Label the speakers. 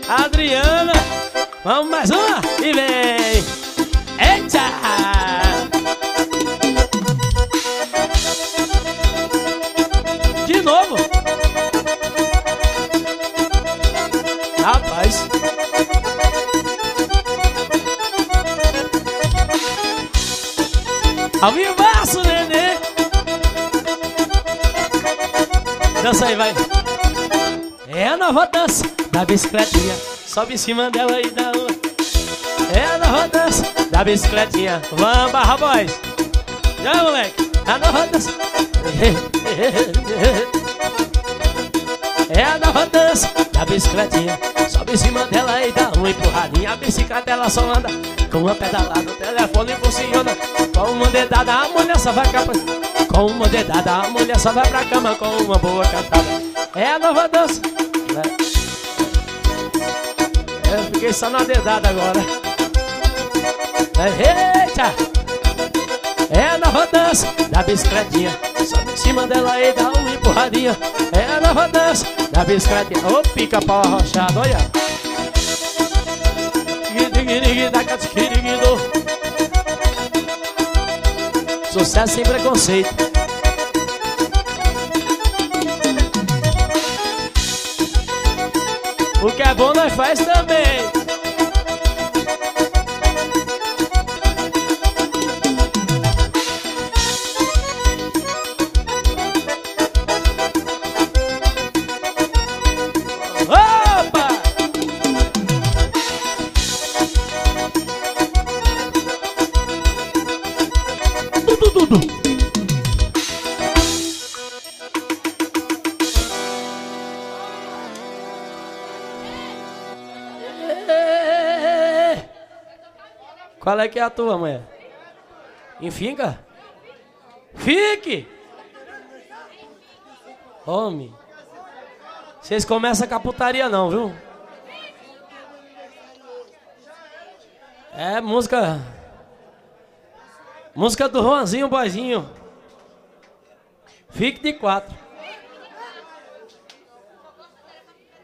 Speaker 1: Adriana. Vamos mais uma e vem. Eita! De novo. Rapaz. Ao vivaço, nenê. Dança aí, vai. É a nova dança da bicicletinha. Sobe em cima dela e dá uma. É a nova dança da bicicletinha. Vamos, Barra Boys. Já, moleque. A nova dança. É a nova dança da bicicletinha. Sobe em cima dela e dá uma empurradinha. A bicicleta ela só anda com uma pedalada. O telefone funciona. Com uma dedada a mulher só vai pra... Com uma dedada a mulher só vai pra cama. Com uma boa cantada. É a nova dança. Eu fiquei só na dedada agora. Eita! É a nova dança da bicicletinha. Sobe em cima dela e dá uma empurradinha. É a nova dança da bicicletinha. Ô, pica-pau arrochado, olha. Sucesso sem preconceito. O que é bom nós faz também. Opa! Tudo. Qual é que é a tua, mulher? Enfinca? Fique! Homem. Vocês começam com a putaria não, viu? É música... Música do Juanzinho Boizinho. Fique de 4.